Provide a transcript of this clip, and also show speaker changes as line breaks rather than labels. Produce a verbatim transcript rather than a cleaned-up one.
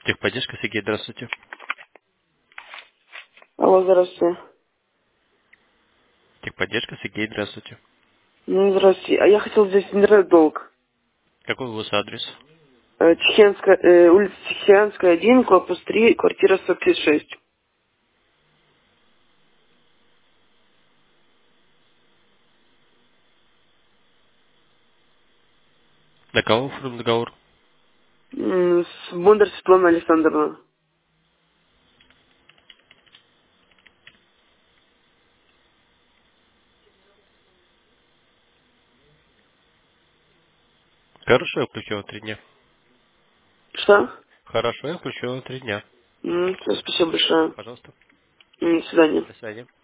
Техподдержка, Сергей, здравствуйте.
Алло, здравствуйте.
Техподдержка, Сергей, здравствуйте.
Ну, здравствуйте. А я хотел взять интернет-долг.
Какой у вас адрес?
Э, Тихенская, э, улица Тихоокеанская, один, корпус три, квартира сто пятьдесят шесть.
Для кого оформлен договор?
М, С Бондар Светлана Александровна.
Хорошо, я включу его три дня.
Что?
Хорошо, я включу его три дня.
М, всё, спасибо большое.
Пожалуйста.
М, До свидания.
До свидания.